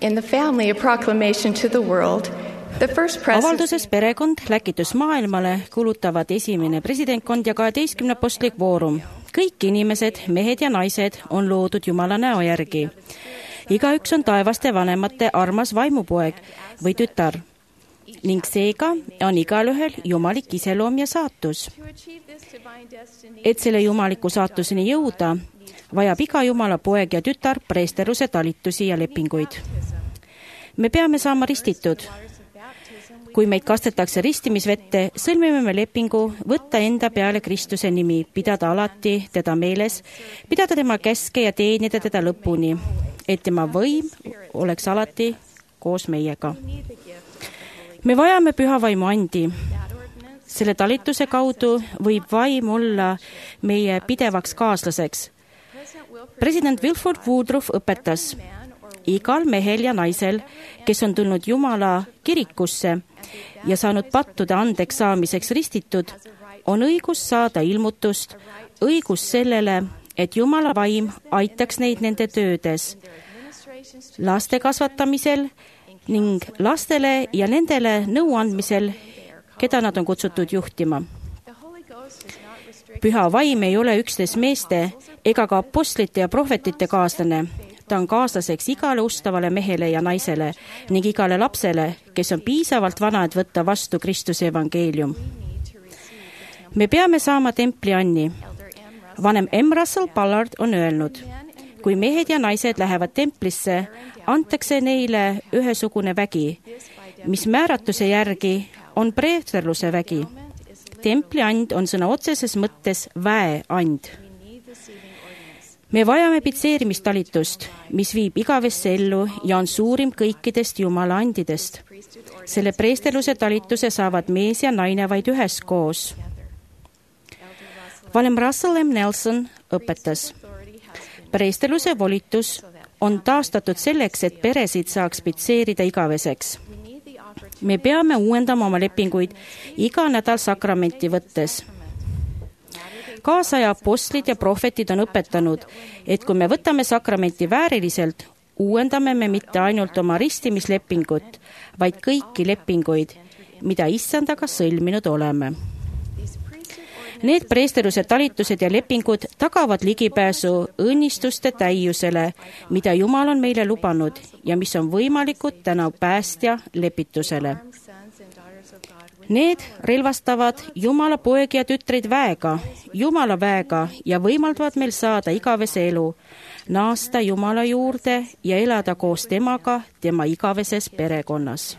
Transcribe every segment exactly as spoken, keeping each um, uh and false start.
In the family, a proclamation to the world. The first president... Avalduses perekond läkitus maailmale kuulutavad esimene presidentkond ja kaheteistkümne apostlik voorum. Kõik inimesed, mehed ja naised on loodud Jumala näo järgi. Igaüks on taevaste vanemate armas vaimupoeg või tütar. Ning seega on igalühel jumalik iseloom ja saatus. Et selle jumaliku saatuseni jõuda, vajab iga Jumala poeg ja tütar preesterluse talitusi ja lepinguid. Me peame saama ristitud. Kui meid kastetakse ristimisvette, sõlmime me lepingu võtta enda peale Kristuse nimi, pidada alati teda meeles, pidada tema käske ja teenida teda lõpuni, et tema võim oleks alati koos meiega. Me vajame püha vaimu andi. Selle talituse kaudu võib vaim olla meie pidevaks kaaslaseks. President Wilford Woodruff õpetas, igal mehel ja naisel, kes on tulnud Jumala kirikusse ja saanud pattude andeks saamiseks ristitud, on õigus saada ilmutust, õigus sellele, et Jumala vaim aitaks neid nende töödes, laste kasvatamisel ning lastele ja nendele nõu andmisel, keda nad on kutsutud juhtima. Püha vaim ei ole üksnes meeste ega ka apostlite ja prohvetite kaaslane. Ta on kaaslaseks igale ustavale mehele ja naisele ning igale lapsele, kes on piisavalt vana, et võtta vastu Kristuse evangeelium. Me peame saama templi anni. Vanem M. Russell Ballard on öelnud, kui mehed ja naised lähevad templisse, antakse neile ühesugune vägi, mis määratuse järgi on preesterluse vägi. Templi and on sõna otseses mõttes väeand. Me vajame pitseerimistalitust, mis viib igavesse ellu ja on suurim kõikidest Jumala andidest. Selle preesterluse talituse saavad mees ja naine vaid üheskoos. Vanem Russell M. Nelson õpetas, preesterluse volitus on taastatud selleks, et peresid saaks pitseerida igaveseks. Me peame uuendama oma lepinguid iga nädal sakramenti võttes. Kaasaja apostlid ja prohvetid on õpetanud, et kui me võtame sakramenti vääriliselt, uuendame me mitte ainult oma ristimislepingut, vaid kõiki lepinguid, mida issandaga sõlminud oleme. Need preesterluse talitused ja lepingud tagavad ligipääsu õnnistuste täiusele, mida Jumal on meile lubanud ja mis on võimalikud tänu päästja lepitusele. Need relvastavad Jumala poegi ja tütreid väega, Jumala väega ja võimaldavad meil saada igavese elu, naasta Jumala juurde ja elada koos temaga tema igaveses perekonnas.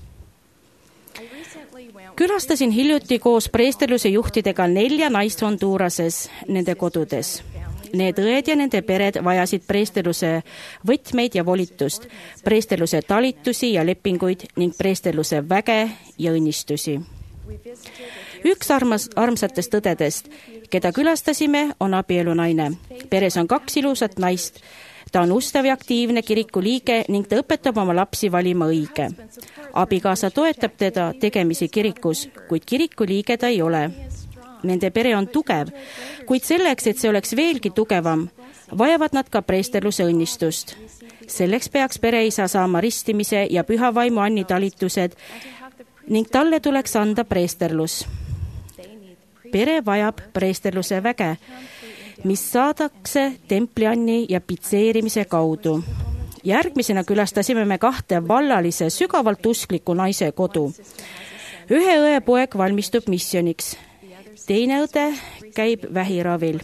Külastasin hiljuti koos preesterluse juhtidega nelja naist Honduras'es, nende kodudes. Need õed ja nende pered vajasid preesterluse võtmeid ja volitust, preesterluse talitusi ja lepinguid ning preesterluse väge ja õnnistusi. Üks armas, armsatest õdedest, keda külastasime, on abielunaine. Peres on kaks ilusat naist. Ta on ustav ja aktiivne kiriku liige ning ta õpetab oma lapsi valima õige. Abikaasa toetab teda tegemisi kirikus, kuid kiriku liige ta ei ole. Nende pere on tugev, kuid selleks, et see oleks veelgi tugevam, vajavad nad ka preesterluse õnnistust. Selleks peaks pereisa saama ristimise ja püha vaimu anni talitused ning talle tuleks anda preesterlus. Pere vajab preesterluse väge, mis saadakse templianni ja pitseerimise kaudu. Järgmisena külastasime me kahte vallalise sügavalt uskliku naise kodu. Ühe õe poeg valmistub missioniks. Teine õde käib vähiravil.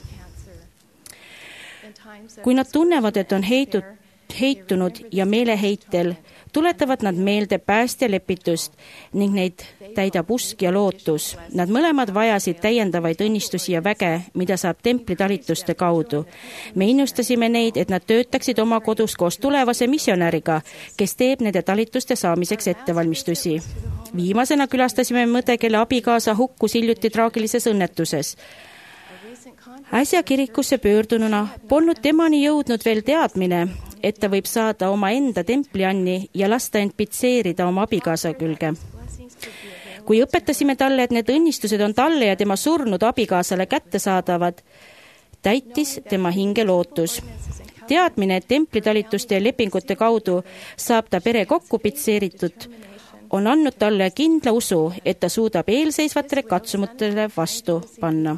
Kui nad tunnevad, et on heitud, heitunud ja meeleheitel, tuletavad nad meelde päästja lepitust ning neid täidab usk ja lootus. Nad mõlemad vajasid täiendavaid õnnistusi ja väge, mida saab templi talituste kaudu. Me innustasime neid, et nad töötaksid oma kodus koos tulevase missionäriga, kes teeb nende talituste saamiseks ettevalmistusi. Viimasena külastasime mõde, kelle abikaasa hukkus hiljuti traagilises õnnetuses. Äsja kirikusse pöördununa polnud temani jõudnud veel teadmine, et ta võib saada oma enda templianni ja lasta end pitseerida oma abikaasa külge. Kui õpetasime talle, et need õnnistused on talle ja tema surnud abikaasale kätte saadavad, täitis tema hinge lootus. teadmine, et templitalituste ja lepingute kaudu saab ta pere kokku pitseeritud, on andnud talle kindla usu, et ta suudab eelseisvatele katsumutele vastu panna.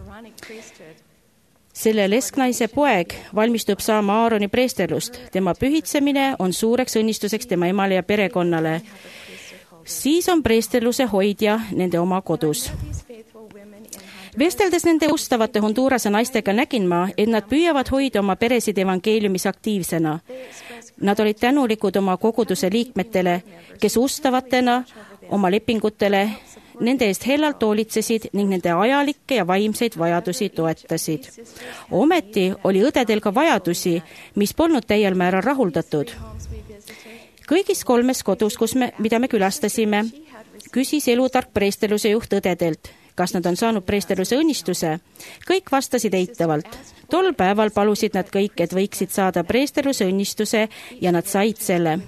Selle lesknaise poeg valmistub saama Aaroni preesterlust. Tema pühitsemine on suureks õnnistuseks tema emale ja perekonnale. Siis on preesterluse hoidja nende oma kodus. Vesteldes nende ustavate Hondurase naistega nägin ma, et nad püüavad hoida oma peresid evangeeliumis aktiivsena. Nad olid tänulikud oma koguduse liikmetele, kes ustavatena oma lepingutele nende eest hellalt hoolitsesid ning nende ajalikke ja vaimseid vajadusi toetasid. Ometi oli õdedel ka vajadusi, mis polnud täiel määral rahuldatud. Kõigis kolmes kodus, kus me, mida me külastasime, küsis elutark preesterluse juht õdedelt, kas nad on saanud preesterluse õnnistuse. Kõik vastasid eitavalt. Tol päeval palusid nad kõik, et võiksid saada preesterluse õnnistuse ja nad said selle.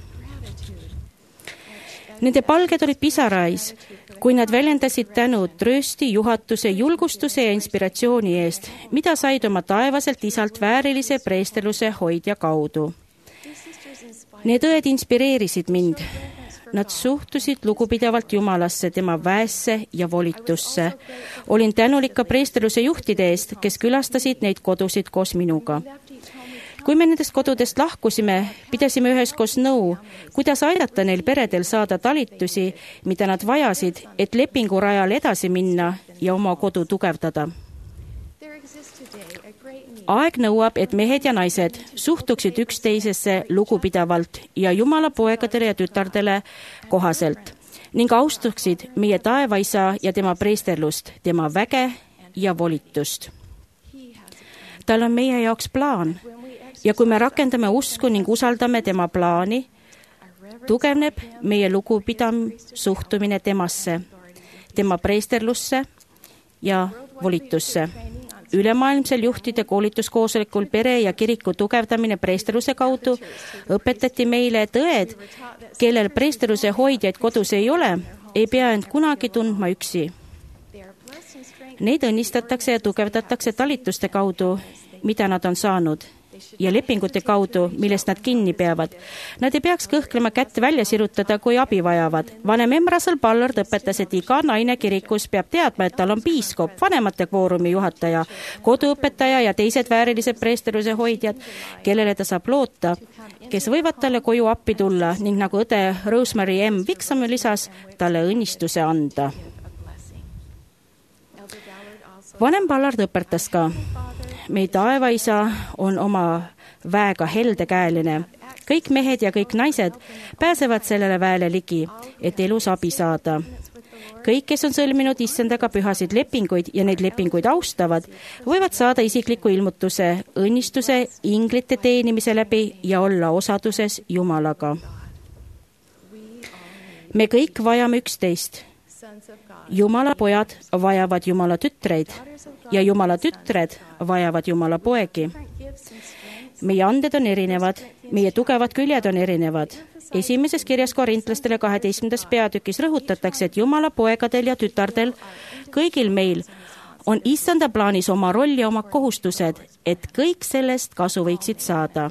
Nende palged olid pisarais, kui nad väljendasid tänu tröösti, juhatuse, julgustuse ja inspiratsiooni eest, mida said oma taevaselt isalt väärilise preesterluse hoidja kaudu. Need õed inspireerisid mind. Nad suhtusid lugupidavalt Jumalasse, tema väesse ja volitusse. Olin tänulik ka preesterluse juhtide eest, kes külastasid neid kodusid koos minuga. Kui me nendest kodudest lahkusime, pidasime üheskoos nõu, kuidas aidata neil peredel saada talitusi, mida nad vajasid, et lepingu rajal edasi minna ja oma kodu tugevdada. Aeg nõuab, et mehed ja naised suhtuksid üksteisesse lugupidavalt ja Jumala poegadele ja tütardele kohaselt ning austuksid meie taevaisa ja tema preesterlust, tema väge ja volitust. Tal on meie jaoks plaan. Ja kui me rakendame usku ning usaldame tema plaani, tugevneb meie lugupidam suhtumine temasse, tema preesterlusse ja volitusse. Ülemaailmsel juhtide koolituskoosolekul pere ja kiriku tugevdamine preesterluse kaudu õpetati meile, et õed, kellel preesterluse hoidjaid kodus ei ole, ei pea end kunagi tundma üksi. Neid õnnistatakse ja tugevdatakse talituste kaudu, mida nad on saanud, ja lepingute kaudu, millest nad kinni peavad. Nad ei peaks kõhklema kätt välja sirutada, kui abi vajavad. Vanem Emrasel Ballard õpetas, et iga naine kirikus peab teadma, et tal on piiskop, vanemate kvoorumi juhataja, koduõpetaja ja teised väärilised preesterluse hoidjad, kellele ta saab loota, kes võivad talle koju appi tulla ning nagu õde Rosemary M. Wixom lisas, talle õnnistuse anda. Vanem Ballard õpetas ka, meie taevaisa on oma väega heldekäeline. Kõik mehed ja kõik naised pääsevad sellele väele ligi, et elus abi saada. Kõik, kes on sõlminud issandaga pühasid lepinguid ja neid lepinguid austavad, võivad saada isikliku ilmutuse, õnnistuse, inglite teenimise läbi ja olla osaduses Jumalaga. Me kõik vajame üksteist. Jumala pojad vajavad Jumala tütreid ja Jumala tütred vajavad Jumala poegi. Meie anded on erinevad, meie tugevad küljed on erinevad. Esimeses kirjas korintlastele kaheteistkümnendas peatükis rõhutatakse, et Jumala poegadel ja tütardel, kõigil meil, on issanda plaanis oma roll ja oma kohustused, et kõik sellest kasu võiksid saada.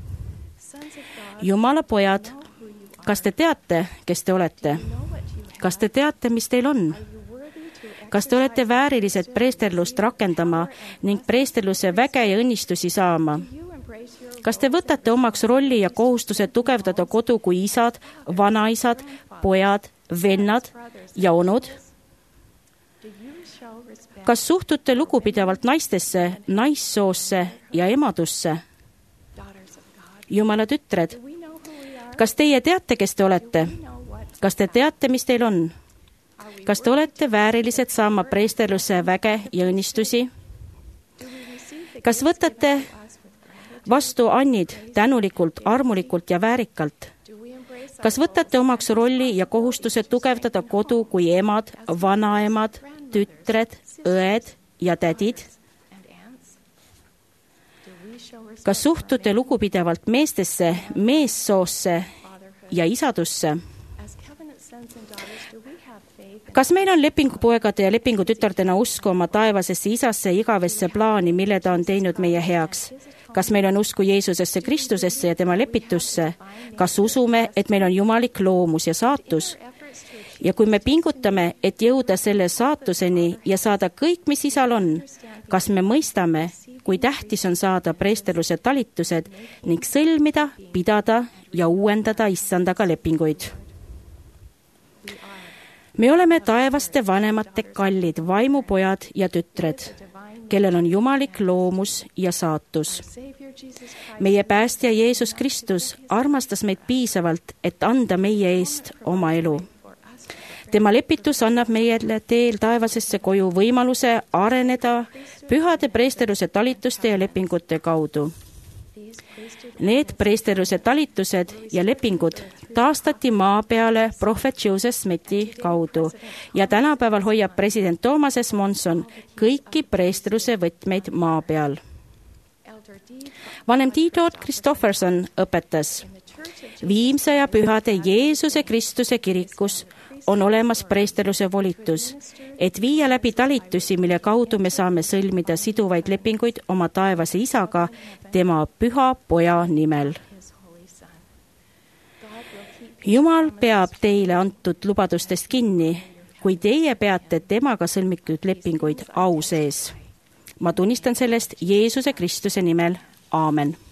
Jumala pojad, kas te teate, kes te olete? Kas te teate, mis teil on? Kas te olete väärilised preesterlust rakendama ning preesterluse väge ja õnnistusi saama? Kas te võtate omaks rolli ja kohustused tugevdada kodu kui isad, vanaisad, pojad, vennad ja onud? Kas suhtute lugupidavalt naistesse, naissoosse ja emadusse? Jumala tütred, kas teie teate, kes te olete? Kas te teate, mis teil on? Kas te olete väärilised saama preesterluse väge ja õnnistusi? Kas võtate vastu annid tänulikult, armulikult ja väärikalt? Kas võtate omaks rolli ja kohustused tugevdada kodu kui emad, vanaemad, tütred, õed ja tädid? Kas suhtute lugupidavalt meestesse, meessoosse ja isadusse? Kas meil on lepingupoegade ja lepingutütardena usku oma taevasesse isasse igavesse plaani, mille ta on teinud meie heaks? kas meil on usku Jeesusesse Kristusesse ja tema lepitusse, kas usume, et meil on jumalik loomus ja saatus, ja kui me pingutame, et jõuda selle saatuseni ja saada kõik, mis Isal on, kas me mõistame, kui tähtis on saada preesterluse talitused ning sõlmida, pidada ja uuendada Issandaga lepinguid. Me oleme taevaste vanemate kallid vaimupojad ja tütred, kellel on jumalik loomus ja saatus. Meie päästja Jeesus Kristus armastas meid piisavalt, et anda meie eest oma elu. Tema lepitus annab meile teel taevasesse koju võimaluse areneda pühade preesterluse talituste ja lepingute kaudu. Need preesterluse talitused ja lepingud taastati maa peale prohvet Joseph Smithi kaudu ja tänapäeval hoiab president Thomas S. Monson kõiki preesterluse võtmeid maa peal. Vanem D. Todd Christofferson õpetas, viimse ja pühade Jeesuse Kristuse kirikus on olemas preesterluse volitus, et viia läbi talitusi, mille kaudu me saame sõlmida siduvaid lepinguid oma taevase Isaga tema püha poja nimel. Jumal peab teile antud lubadustest kinni, kui teie peate temaga sõlmitud lepinguid au sees. Ma tunnistan sellest Jeesuse Kristuse nimel. Aamen.